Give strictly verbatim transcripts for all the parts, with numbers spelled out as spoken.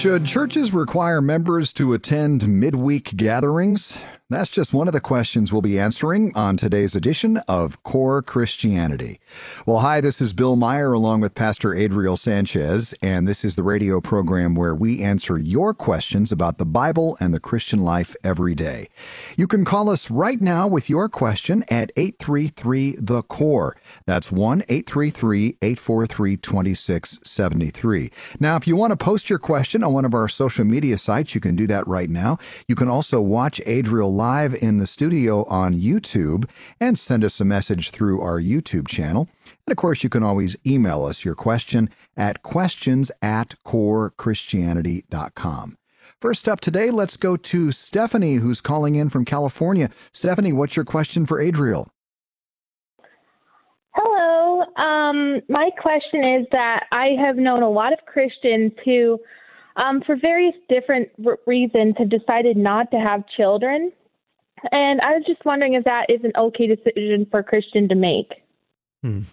Should churches require members to attend midweek gatherings? That's just one of the questions we'll be answering on today's edition of Core Christianity. Well, hi, this is Bill Meyer along with Pastor Adriel Sanchez, and this is the radio program where we answer your questions about the Bible and the Christian life every day. You can call us right now with your question at eight three three, the core. That's one eight three three, eight four three, two six seven three. Now, if you want to post your question on one of our social media sites, you can do that right now. You can also watch Adriel live in the studio on YouTube and send us a message through our YouTube channel. And of course, you can always email us your question at questions at core christianity dot com. First up today, let's go to Stephanie, who's calling in from California. Stephanie, what's your question for Adriel? Hello. Um, my question is that I have known a lot of Christians who, um, for various different r- reasons, have decided not to have children. And I was just wondering if that is an okay decision for a Christian to make. Hmm.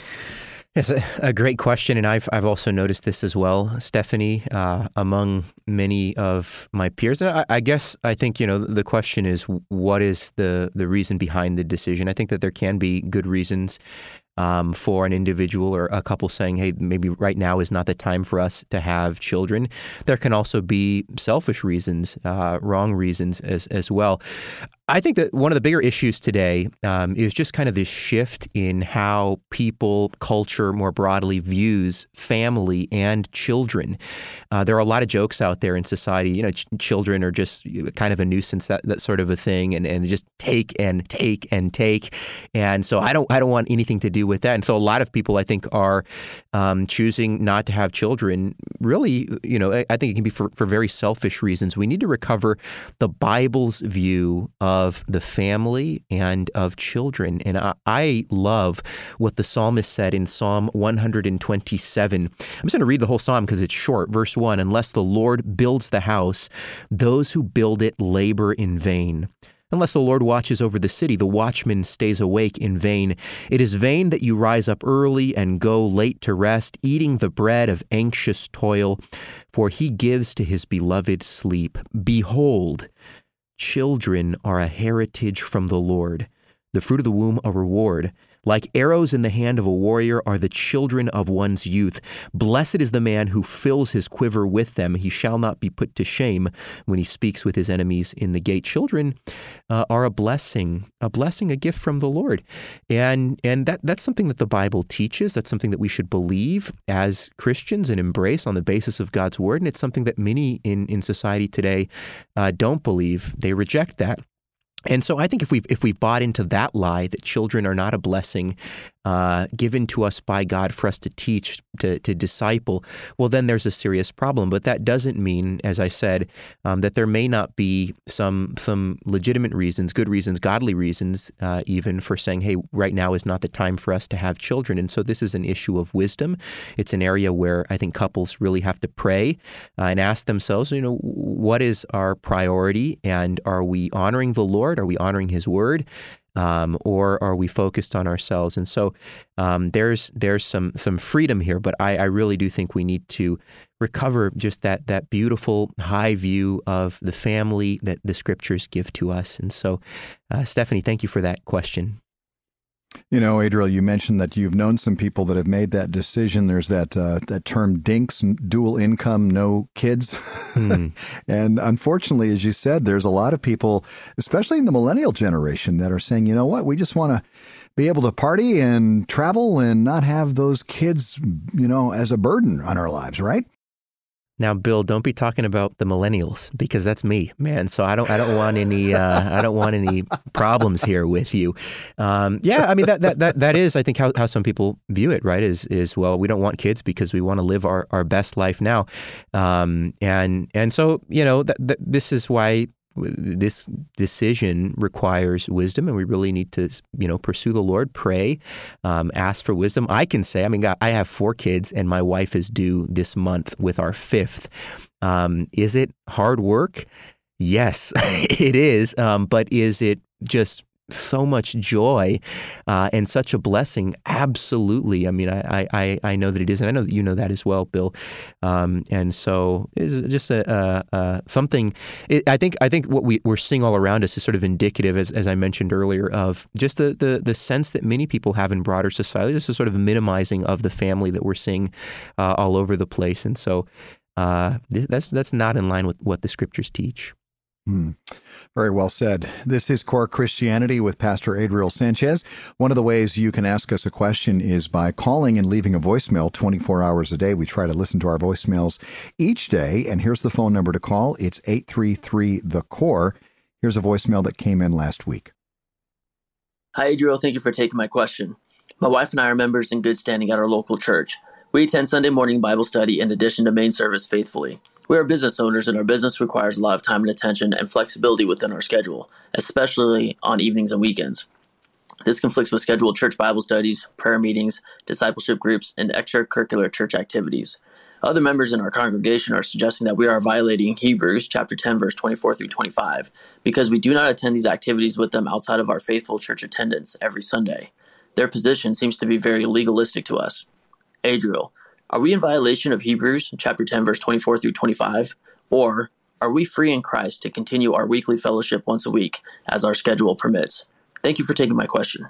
It's a, a great question, and I've I've also noticed this as well, Stephanie, uh, among many of my peers. And I, I guess I think, you know, the question is, what is the the reason behind the decision? I think that there can be good reasons um, for an individual or a couple saying, hey, maybe right now is not the time for us to have children. There can also be selfish reasons, uh, wrong reasons as as well. I think that one of the bigger issues today um, is just kind of this shift in how people, culture more broadly views family and children. Uh, there are a lot of jokes out there in society. You know, ch- children are just kind of a nuisance, that, that sort of a thing, and, and just take and take and take. And so I don't I don't want anything to do with that. And so a lot of people, I think, are um, choosing not to have children. Really, you know, I, I think it can be for, for very selfish reasons. We need to recover the Bible's view of of the family and of children. And I, I love what the psalmist said in Psalm one twenty-seven. I'm just going to read the whole psalm because it's short. Verse one, unless the Lord builds the house, those who build it labor in vain. Unless the Lord watches over the city, the watchman stays awake in vain. It is vain that you rise up early and go late to rest, eating the bread of anxious toil, for he gives to his beloved sleep. Behold, children are a heritage from the Lord, the fruit of the womb a reward. Like arrows in the hand of a warrior are the children of one's youth. Blessed is the man who fills his quiver with them. He shall not be put to shame when he speaks with his enemies in the gate. Children uh, are a blessing, a blessing, a gift from the Lord. And and that that's something that the Bible teaches. That's something that we should believe as Christians and embrace on the basis of God's word. And it's something that many in, in society today uh, don't believe. They reject that. And so I think if we've, if we've bought into that lie that children are not a blessing uh, given to us by God for us to teach, to, to disciple, well, then there's a serious problem. But that doesn't mean, as I said, um, that there may not be some some legitimate reasons, good reasons, godly reasons, uh, even for saying, hey, right now is not the time for us to have children. And so this is an issue of wisdom. It's an area where I think couples really have to pray uh, and ask themselves, you know, what is our priority? And are we honoring the Lord? Are we honoring his word? Um, or are we focused on ourselves? And so um, there's there's some some freedom here, but I, I really do think we need to recover just that that beautiful high view of the family that the scriptures give to us. And so, uh, Stephanie, thank you for that question. You know, Adriel, you mentioned that you've known some people that have made that decision. There's that uh, that term DINKS, dual income, no kids. Hmm. And unfortunately, as you said, there's a lot of people, especially in the millennial generation, that are saying, you know what, we just want to be able to party and travel and not have those kids, you know, as a burden on our lives, right? Now, Bill, don't be talking about the millennials because that's me, man. So I don't, I don't want any, uh, I don't want any problems here with you. Um, yeah, I mean that that that that is, I think, how, how some people view it, right? Is is well, we don't want kids because we want to live our, our best life now, um, and and so you know that, that this is why this decision requires wisdom, and we really need to, you know, pursue the Lord, pray, um, ask for wisdom. I can say, I mean, God, I have four kids, and my wife is due this month with our fifth. Um, is it hard work? Yes, it is. Um, but is it just so much joy uh, and such a blessing. Absolutely. I mean, I, I, I know that it is, and I know that you know that as well, Bill. Um, and so it's just a, a, a something. It, I think I think what we, we're seeing all around us is sort of indicative, as, as I mentioned earlier, of just the, the the sense that many people have in broader society, just a sort of minimizing of the family that we're seeing uh, all over the place. And so uh, that's that's not in line with what the scriptures teach. Hmm. Very well said. This is Core Christianity with Pastor Adriel Sanchez. One of the ways you can ask us a question is by calling and leaving a voicemail twenty-four hours a day. We try to listen to our voicemails each day, and here's the phone number to call. It's eight three three, the core. Here's a voicemail that came in last week. Hi, Adriel. Thank you for taking my question. My wife and I are members in good standing at our local church. We attend Sunday morning Bible study in addition to main service faithfully. We are business owners, and our business requires a lot of time and attention and flexibility within our schedule, especially on evenings and weekends. This conflicts with scheduled church Bible studies, prayer meetings, discipleship groups, and extracurricular church activities. Other members in our congregation are suggesting that we are violating Hebrews chapter ten, verse twenty-four through twenty-five, because we do not attend these activities with them outside of our faithful church attendance every Sunday. Their position seems to be very legalistic to us. Adriel, are we in violation of Hebrews chapter ten, verse twenty-four through twenty-five, or are we free in Christ to continue our weekly fellowship once a week as our schedule permits? Thank you for taking my question.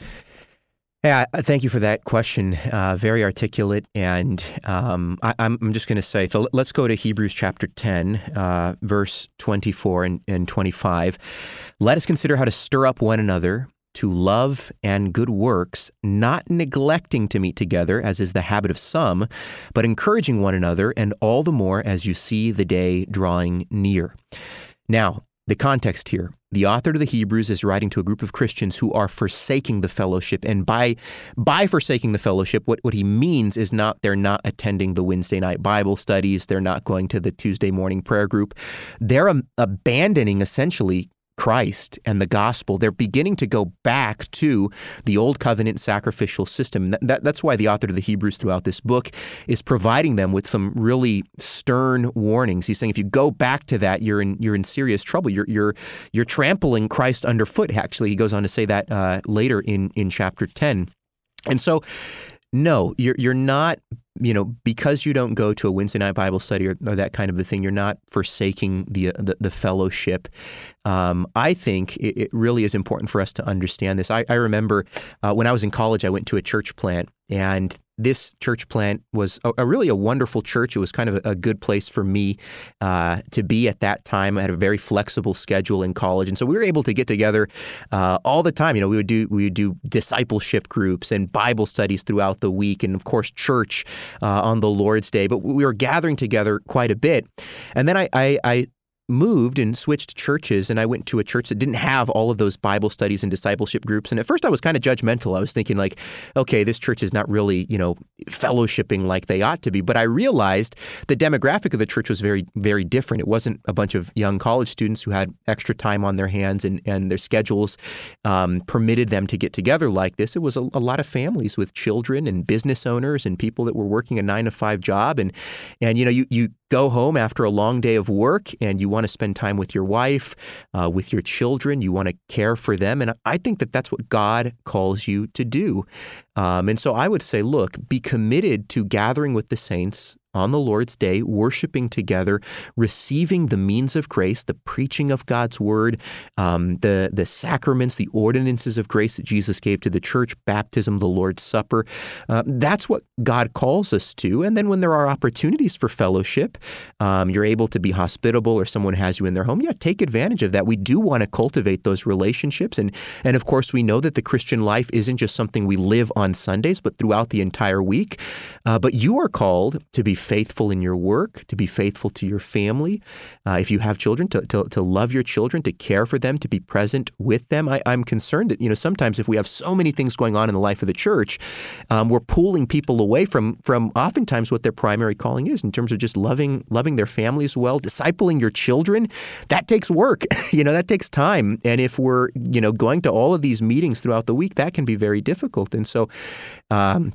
Yeah, thank you for that question. Uh, very articulate, and um, I, I'm just going to say, so let's go to Hebrews chapter ten, uh, verse twenty-four and, and twenty-five. Let us consider how to stir up one another to love and good works, not neglecting to meet together, as is the habit of some, but encouraging one another, and all the more as you see the day drawing near. Now, the context here, the author to the Hebrews is writing to a group of Christians who are forsaking the fellowship. And by by forsaking the fellowship, what, what he means is not they're not attending the Wednesday night Bible studies, they're not going to the Tuesday morning prayer group. They're um, abandoning essentially Christ and the gospel. They're beginning to go back to the old covenant sacrificial system. That, that, that's why the author of the Hebrews throughout this book is providing them with some really stern warnings. He's saying if you go back to that, you're in you're in serious trouble. You're you're you're trampling Christ underfoot. Actually, he goes on to say that uh, later in in chapter ten. And so, no, you're you're not. You know, because you don't go to a Wednesday night Bible study or, or that kind of a thing, you're not forsaking the the, the fellowship. Um, I think it, it really is important for us to understand this. I, I remember uh, when I was in college, I went to a church plant, and this church plant was a, a really a wonderful church. It was kind of a, a good place for me uh, to be at that time. I had a very flexible schedule in college, and so we were able to get together uh, all the time. You know, we would do we would do discipleship groups and Bible studies throughout the week, and of course, church uh, on the Lord's Day. But we were gathering together quite a bit, and then I I, I moved and switched churches, and I went to a church that didn't have all of those Bible studies and discipleship groups. And at first I was kind of judgmental. I was thinking like, okay, this church is not really, you know, fellowshipping like they ought to be. But I realized the demographic of the church was very, very different. It wasn't a bunch of young college students who had extra time on their hands and, and their schedules um, permitted them to get together like this. It was a, a lot of families with children and business owners and people that were working a nine to five job. And, and you know, you, you go home after a long day of work and you want to spend time with your wife, uh, with your children. You want to care for them. And I think that that's what God calls you to do. Um, and so I would say, look, be committed to gathering with the saints on the Lord's Day, worshiping together, receiving the means of grace, the preaching of God's word, um, the, the sacraments, the ordinances of grace that Jesus gave to the church, baptism, the Lord's Supper. Uh, that's what God calls us to. And then when there are opportunities for fellowship, um, you're able to be hospitable or someone has you in their home, yeah, take advantage of that. We do want to cultivate those relationships. And, and of course, we know that the Christian life isn't just something we live on Sundays, but throughout the entire week. Uh, but you are called to be faithful in your work, to be faithful to your family. Uh, if you have children, to, to to love your children, to care for them, to be present with them. I, I'm concerned that, you know, sometimes if we have so many things going on in the life of the church, um, we're pulling people away from from oftentimes what their primary calling is in terms of just loving loving their families well, discipling your children. That takes work. you know, that takes time. And if we're, you know, going to all of these meetings throughout the week, that can be very difficult. And so, um,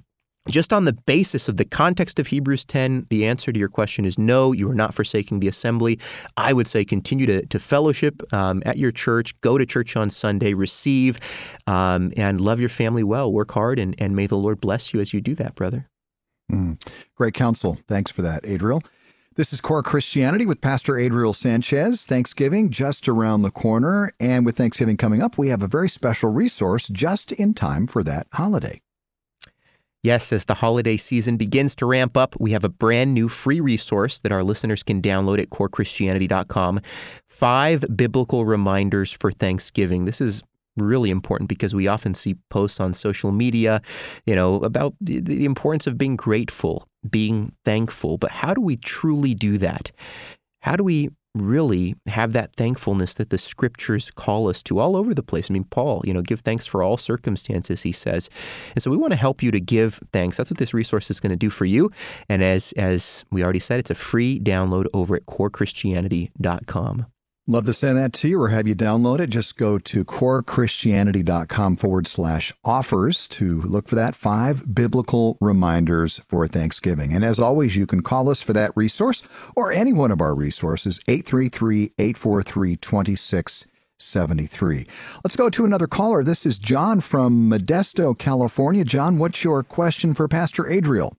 just on the basis of the context of Hebrews ten, the answer to your question is no, you are not forsaking the assembly. I would say continue to, to fellowship um, at your church, go to church on Sunday, receive, um, and love your family well, work hard, and, and may the Lord bless you as you do that, brother. Mm. Great counsel. Thanks for that, Adriel. This is Core Christianity with Pastor Adriel Sanchez. Thanksgiving just around the corner, and with Thanksgiving coming up, we have a very special resource just in time for that holiday. Yes, as the holiday season begins to ramp up, we have a brand new free resource that our listeners can download at core christianity dot com. Five biblical reminders for Thanksgiving. This is really important because we often see posts on social media, you know, about the, the importance of being grateful, being thankful. But how do we truly do that? How do we really have that thankfulness that the scriptures call us to all over the place? I mean, Paul, you know, give thanks for all circumstances, he says. And so we want to help you to give thanks. That's what this resource is going to do for you. And as as we already said, it's a free download over at core christianity dot com. Love to send that to you or have you download it. Just go to core christianity dot com forward slash offers to look for that. Five biblical reminders for Thanksgiving. And as always, you can call us for that resource or any one of our resources, eight three three, eight four three, two six seven three. Let's go to another caller. This is John from Modesto, California. John, what's your question for Pastor Adriel?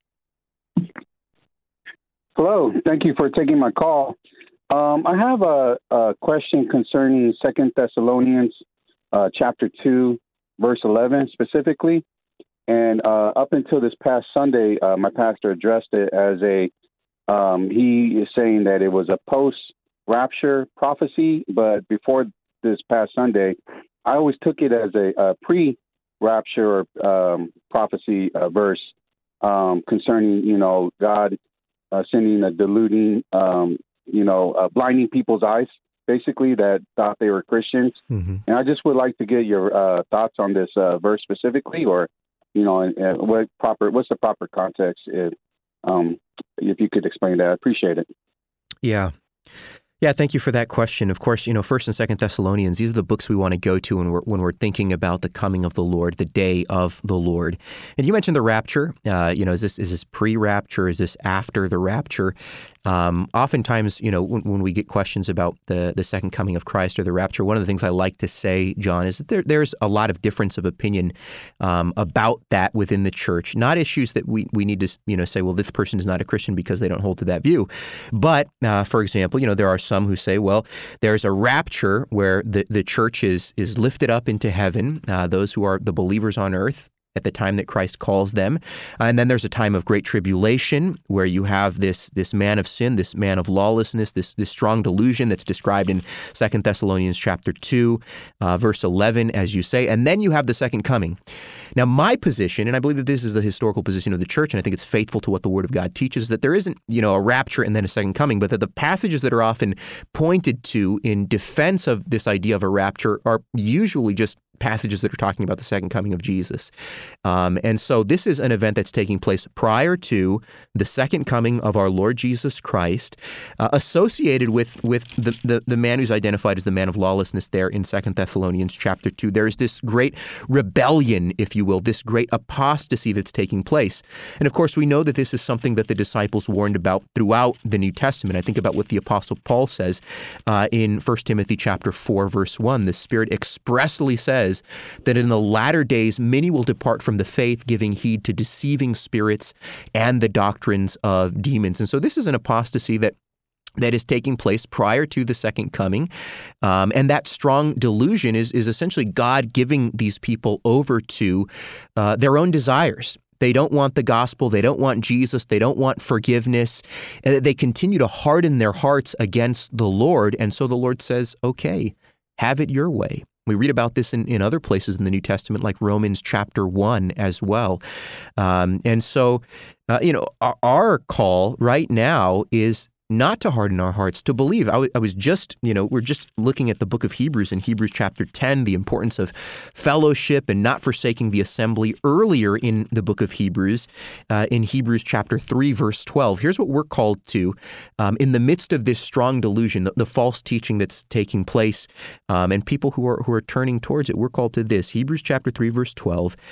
Hello. Thank you for taking my call. Um, I have a, a question concerning Second Thessalonians uh, chapter two, verse eleven specifically. And uh, up until this past Sunday, uh, my pastor addressed it as a, um, he is saying that it was a post-rapture prophecy. But before this past Sunday, I always took it as a, a pre-rapture um, prophecy uh, verse um, concerning, you know, God uh, sending a deluding um you know, uh, blinding people's eyes, basically, that thought they were Christians. Mm-hmm. And I just would like to get your uh, thoughts on this uh, verse specifically, or, you know, and, and what proper, what's the proper context, if, um, if you could explain that. I appreciate it. Yeah. Yeah, thank you for that question. Of course, you know, First and Second Thessalonians, these are the books we want to go to when we're when we're thinking about the coming of the Lord, the day of the Lord. And you mentioned the rapture. Uh, you know, is this is this pre-rapture? Is this after the rapture? Um, oftentimes, you know, when, when we get questions about the the second coming of Christ or the rapture, one of the things I like to say, John, is that there, there's a lot of difference of opinion um, about that within the church. Not issues that we we need to, you know, say, well, this person is not a Christian because they don't hold to that view. But, uh, for example, you know, there are some who say, well, there's a rapture where the, the church is is lifted up into heaven, uh, those who are the believers on earth at the time that Christ calls them. Uh, and then there's a time of great tribulation where you have this this man of sin, this man of lawlessness, this this strong delusion that's described in Second Thessalonians chapter two, uh, verse eleven, as you say. And then you have the second coming. Now, my position, and I believe that this is the historical position of the church, and I think it's faithful to what the Word of God teaches, that there isn't, you know, a rapture and then a second coming, but that the passages that are often pointed to in defense of this idea of a rapture are usually just passages that are talking about the second coming of Jesus. Um, and so this is an event that's taking place prior to the second coming of our Lord Jesus Christ, uh, associated with with the, the, the man who's identified as the man of lawlessness there in Second Thessalonians chapter two. There is this great rebellion, if you will, this great apostasy that's taking place. And of course, we know that this is something that the disciples warned about throughout the New Testament. I think about what the Apostle Paul says uh, in First Timothy chapter four, verse one. The Spirit expressly says that in the latter days, many will depart from the faith, giving heed to deceiving spirits and the doctrines of demons. And so this is an apostasy that that is taking place prior to the second coming. Um, and that strong delusion is, is essentially God giving these people over to uh, their own desires. They don't want the gospel. They don't want Jesus. They don't want forgiveness. And they continue to harden their hearts against the Lord. And so the Lord says, okay, have it your way. We read about this in, in other places in the New Testament, like Romans chapter one as well. Um, and so, uh, you know, our, our call right now is not to harden our hearts, to believe. I, w- I was just, you know, we're just looking at the book of Hebrews in Hebrews chapter ten, the importance of fellowship and not forsaking the assembly earlier in the book of Hebrews, uh, in Hebrews chapter three, verse twelve. Here's what we're called to um, in the midst of this strong delusion, the, the false teaching that's taking place, um, and people who are who are turning towards it. We're called to this, Hebrews chapter three, verse twelve,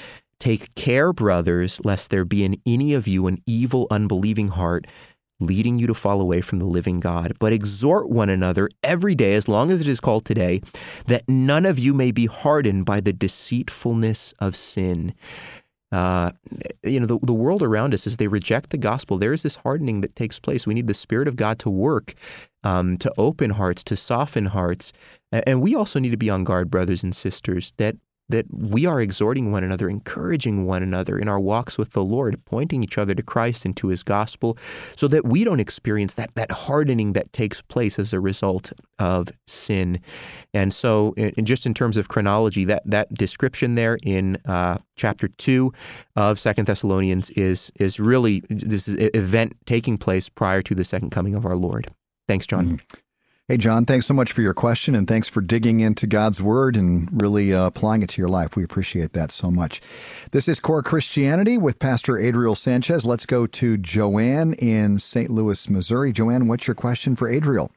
Take care, brothers, lest there be in any of you an evil, unbelieving heart, leading you to fall away from the living God. But exhort one another every day, as long as it is called today, that none of you may be hardened by the deceitfulness of sin. Uh, you know, the, the world around us, as they reject the gospel, there is this hardening that takes place. We need the Spirit of God to work, um, to open hearts, to soften hearts. And we also need to be on guard, brothers and sisters, that that we are exhorting one another, encouraging one another in our walks with the Lord, pointing each other to Christ and to his gospel, so that we don't experience that that hardening that takes place as a result of sin. And so, in, just in terms of chronology, that that description there in uh, chapter two of Second Thessalonians is is really this is an event taking place prior to the second coming of our Lord. Thanks, John. Mm-hmm. Hey, John, thanks so much for your question, and thanks for digging into God's Word and really uh, applying it to your life. We appreciate that so much. This is Core Christianity with Pastor Adriel Sanchez. Let's go to Joanne in Saint Louis, Missouri. Joanne, what's your question for Adriel?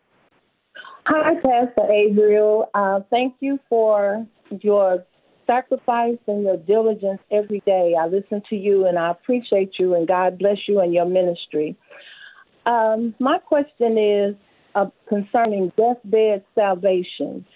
Hi, Pastor Adriel. Uh, thank you for your sacrifice and your diligence every day. I listen to you, and I appreciate you, and God bless you and your ministry. Um, my question is, Uh, concerning deathbed salvation.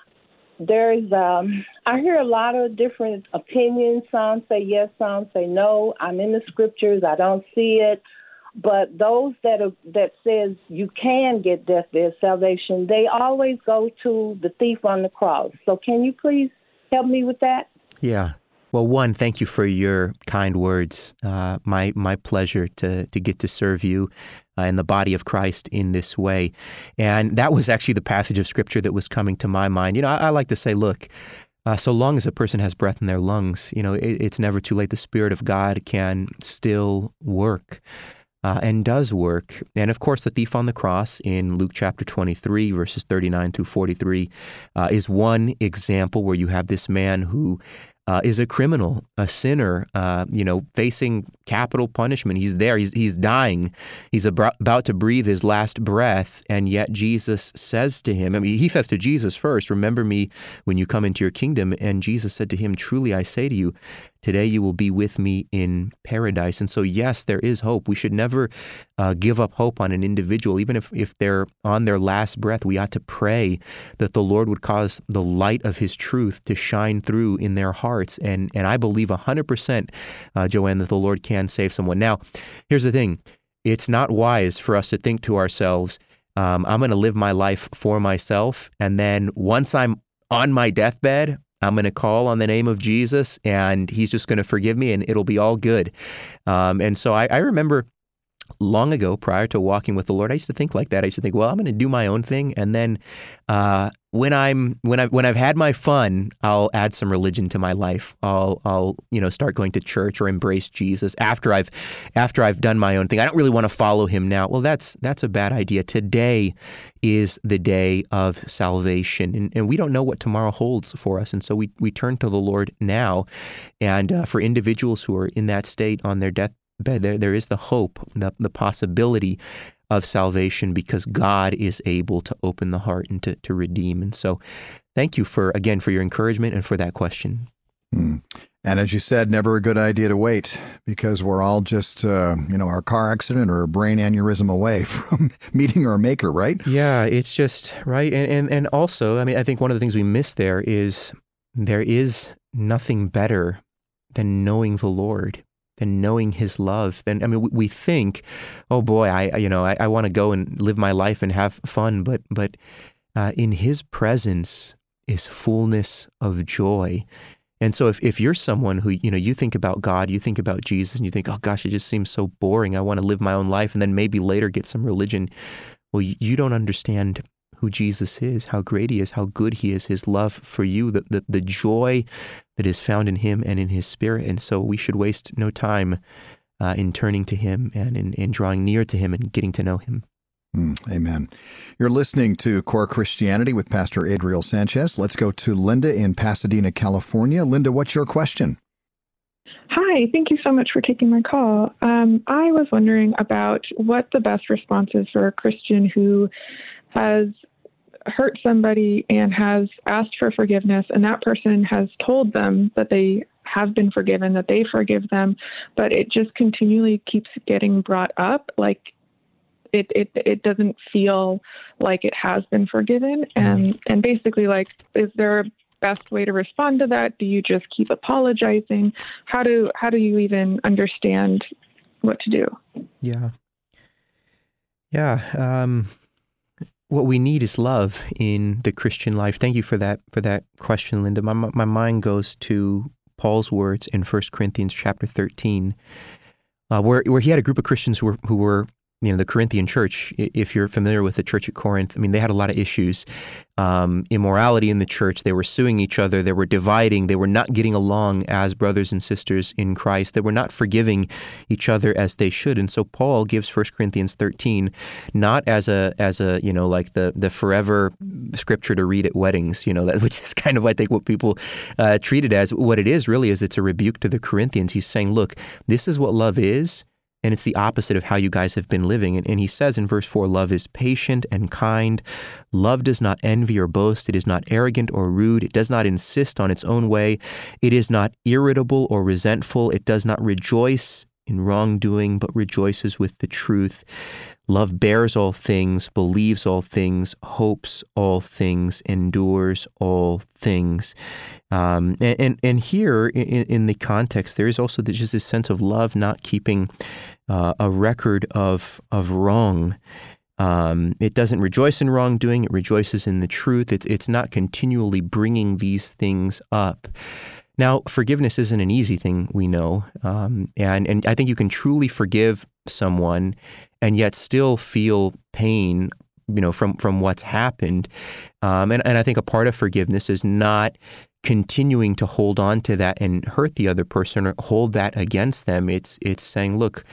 There's, um, I hear a lot of different opinions. Some say yes, some say no. I'm in the scriptures. I don't see it. But those that are, that says you can get deathbed salvation, they always go to the thief on the cross. So can you please help me with that? Yeah. Well, one, thank you for your kind words. Uh, my my pleasure to to get to serve you uh, in the body of Christ in this way. And that was actually the passage of Scripture that was coming to my mind. You know, I, I like to say, look, uh, so long as a person has breath in their lungs, you know, it, it's never too late. The Spirit of God can still work. Uh, and does work. And of course, the thief on the cross in Luke chapter twenty-three, verses thirty-nine through forty-three, uh, is one example where you have this man who uh, is a criminal, a sinner, uh, you know, facing capital punishment. He's there, he's, he's dying, he's ab- about to breathe his last breath, and yet Jesus says to him, I mean, he says to Jesus first, remember me when you come into your kingdom, and Jesus said to him, truly I say to you, today you will be with me in paradise. And so, yes, there is hope. We should never uh, give up hope on an individual. Even if, if they're on their last breath, we ought to pray that the Lord would cause the light of his truth to shine through in their hearts. And, and I believe one hundred percent, uh, Joanne, that the Lord can save someone. Now, here's the thing. It's not wise for us to think to ourselves, um, I'm going to live my life for myself, and then once I'm on my deathbed, I'm going to call on the name of Jesus, and he's just going to forgive me, and it'll be all good. Um, and so I, I remember long ago, prior to walking with the Lord, I used to think like that. I used to think, well, I'm going to do my own thing, and then uh, when I'm when I when I've had my fun, I'll add some religion to my life. I'll I'll you know start going to church or embrace Jesus after I've after I've done my own thing. I don't really want to follow him now. Well, that's that's a bad idea. Today is the day of salvation, and, and we don't know what tomorrow holds for us, and so we we turn to the Lord now. And uh, for individuals who are in that state on their death bed, there there is the hope, the the possibility of salvation, because God is able to open the heart and to, to redeem. And so thank you for, again, for your encouragement and for that question. Hmm. And as you said, never a good idea to wait, because we're all just, uh, you know, our car accident or a brain aneurysm away from meeting our maker, right? Yeah, it's just, right. And, and, and also, I mean, I think one of the things we miss there is there is nothing better than knowing the Lord, than knowing his love. Then, I mean, we, we think, oh boy, I, you know, I, I want to go and live my life and have fun, but, but uh, in his presence is fullness of joy. And so if, if you're someone who, you know, you think about God, you think about Jesus, and you think, oh gosh, it just seems so boring, I want to live my own life, and then maybe later get some religion. Well, you, you don't understand who Jesus is, how great he is, how good he is, his love for you, the, the, the joy that is found in him and in his Spirit. And so we should waste no time uh, in turning to him and in, in drawing near to him and getting to know him. Mm, amen. You're listening to Core Christianity with Pastor Adriel Sanchez. Let's go to Linda in Pasadena, California. Linda, what's your question? Hi, thank you so much for taking my call. Um, I was wondering about what the best response is for a Christian who has hurt somebody and has asked for forgiveness, and that person has told them that they have been forgiven, that they forgive them, but it just continually keeps getting brought up. Like it, it, it doesn't feel like it has been forgiven. And, and basically, like, is there a best way to respond to that? Do you just keep apologizing? How do, how do you even understand what to do? Yeah. Yeah. Um, what we need is love in the Christian life. Thank you for that, for that question, Linda. My, my mind goes to Paul's words in First Corinthians chapter thirteen, uh, where where he had a group of Christians who were who were you know the Corinthian church. If you're familiar with the church at Corinth, I mean they had a lot of issues, um, immorality in the church. They were suing each other. They were dividing. They were not getting along as brothers and sisters in Christ. They were not forgiving each other as they should. And so Paul gives First Corinthians thirteen not as a as a you know like the the forever scripture to read at weddings, you know, that which is kind of I think what people uh, treat it as. What it is really is it's a rebuke to the Corinthians. He's saying, look, this is what love is. And it's the opposite of how you guys have been living. And, and he says in verse four, love is patient and kind. Love does not envy or boast. It is not arrogant or rude. It does not insist on its own way. It is not irritable or resentful. It does not rejoice in wrongdoing, but rejoices with the truth. Love bears all things, believes all things, hopes all things, endures all things. Um, and, and and here in, in the context, there is also just this sense of love not keeping uh, a record of of wrong. Um, it doesn't rejoice in wrongdoing; it rejoices in the truth. It, it's not continually bringing these things up. Now, forgiveness isn't an easy thing, we know, um, and and I think you can truly forgive someone and yet still feel pain, you know, from from what's happened. Um, and and I think a part of forgiveness is not continuing to hold on to that and hurt the other person or hold that against them. It's it's saying, look,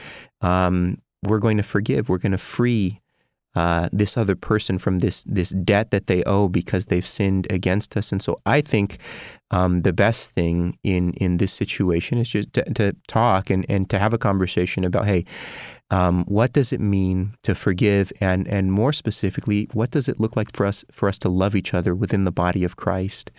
um, we're going to forgive. We're going to free uh, this other person from this this debt that they owe because they've sinned against us. And so I think um, the best thing in in this situation is just to, to talk and, and to have a conversation about, hey, um, what does it mean to forgive? And and more specifically, what does it look like for us for us to love each other within the body of Christ?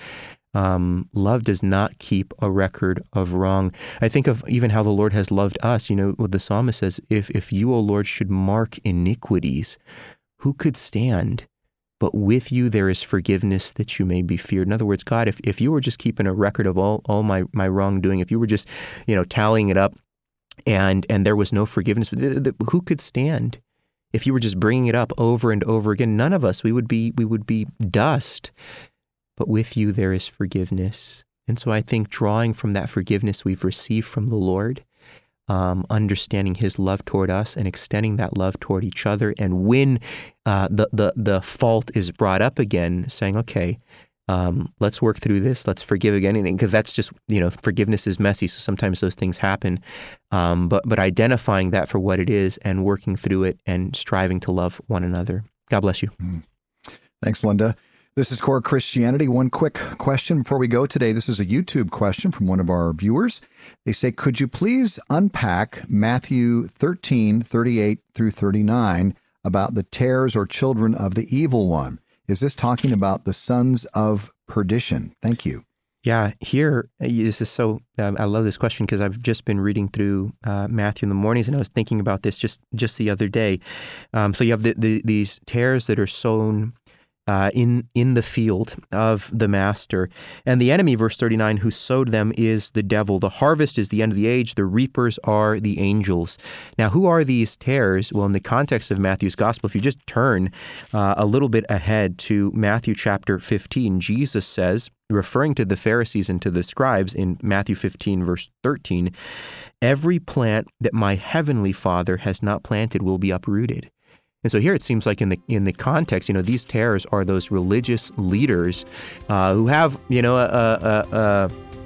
Um, love does not keep a record of wrong. I think of even how the Lord has loved us. You know, what the psalmist says, if if you, O Lord, should mark iniquities, who could stand? But with you there is forgiveness that you may be feared. In other words, God, if, if you were just keeping a record of all, all my, my wrongdoing, if you were just, you know, tallying it up and and there was no forgiveness, who could stand? If you were just bringing it up over and over again, none of us, we would be we would be dust. But with you there is forgiveness. And so I think drawing from that forgiveness we've received from the Lord, um, understanding his love toward us and extending that love toward each other. And when uh, the, the, the fault is brought up again, saying, okay, um, let's work through this, let's forgive again. Because that's just, you know, forgiveness is messy, so sometimes those things happen. Um, but, but identifying that for what it is and working through it and striving to love one another. God bless you. Mm. Thanks, Linda. This is Core Christianity. One quick question before we go today. This is a YouTube question from one of our viewers. They say, could you please unpack Matthew thirteen, thirty-eight through thirty-nine about the tares or children of the evil one? Is this talking about the sons of perdition? Thank you. Yeah, here, this is so, um, I love this question because I've just been reading through uh, Matthew in the mornings and I was thinking about this just, just the other day. Um, so you have the, the, these tares that are sown Uh, in in the field of the master. And the enemy, verse thirty-nine, who sowed them is the devil. The harvest is the end of the age. The reapers are the angels. Now, who are these tares? Well, in the context of Matthew's gospel, if you just turn uh, a little bit ahead to Matthew chapter fifteen, Jesus says, referring to the Pharisees and to the scribes in Matthew fifteen, verse thirteen, every plant that my heavenly Father has not planted will be uprooted. And so here it seems like in the in the context, you know, these tares are those religious leaders uh, who have, you know, a, a, a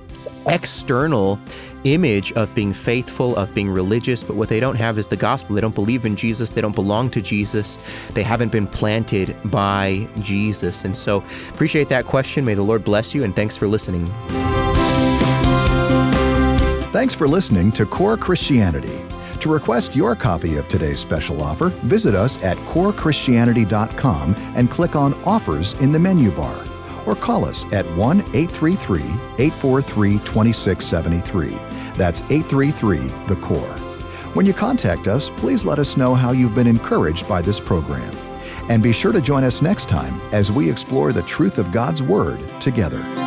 external image of being faithful, of being religious, but what they don't have is the gospel. They don't believe in Jesus. They don't belong to Jesus. They haven't been planted by Jesus. And so appreciate that question. May the Lord bless you, and thanks for listening. Thanks for listening to Core Christianity. To request your copy of today's special offer, visit us at core christianity dot com and click on Offers in the menu bar. or call us at one eight three three, eight four three, two six seven three. That's eight three three, the core. When you contact us, please let us know how you've been encouraged by this program. And be sure to join us next time as we explore the truth of God's Word together.